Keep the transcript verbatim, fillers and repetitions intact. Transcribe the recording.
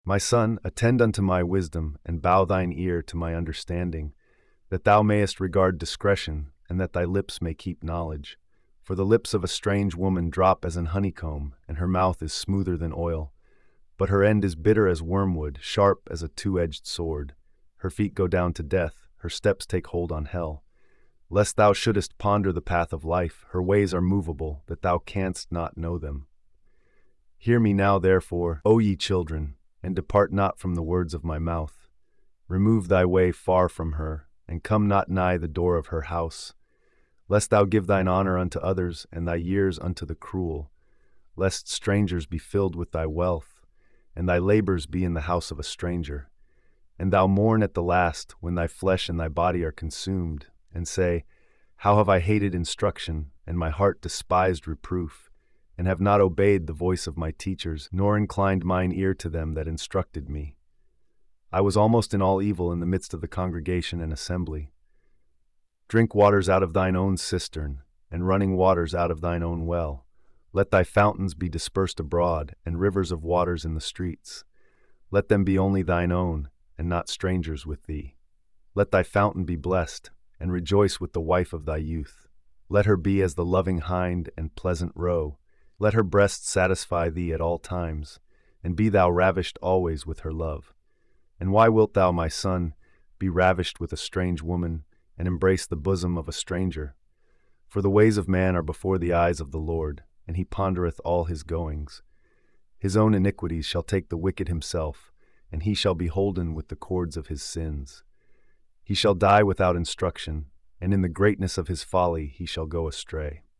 My son, attend unto my wisdom, and bow thine ear to my understanding, that thou mayest regard discretion, and that thy lips may keep knowledge. For the lips of a strange woman drop as an honeycomb, and her mouth is smoother than oil. But her end is bitter as wormwood, sharp as a two-edged sword. Her feet go down to death, her steps take hold on hell. Lest thou shouldest ponder the path of life, her ways are movable, that thou canst not know them. Hear me now, therefore, O ye children, and depart not from the words of my mouth. Remove thy way far from her, and come not nigh the door of her house. Lest thou give thine honor unto others, and thy years unto the cruel. Lest strangers be filled with thy wealth, and thy labors be in the house of a stranger. And thou mourn at the last, when thy flesh and thy body are consumed, and say, How have I hated instruction, and my heart despised reproof, and have not obeyed the voice of my teachers, nor inclined mine ear to them that instructed me. I was almost in all evil in the midst of the congregation and assembly. Drink waters out of thine own cistern, and running waters out of thine own well. Let thy fountains be dispersed abroad, and rivers of waters in the streets. Let them be only thine own, and not strangers with thee. Let thy fountain be blessed, and rejoice with the wife of thy youth. Let her be as the loving hind and pleasant roe. Let her breast satisfy thee at all times, and be thou ravished always with her love. And why wilt thou, my son, be ravished with a strange woman, and embrace the bosom of a stranger? For the ways of man are before the eyes of the Lord, and he pondereth all his goings. His own iniquities shall take the wicked himself, and he shall be holden with the cords of his sins. He shall die without instruction, and in the greatness of his folly he shall go astray.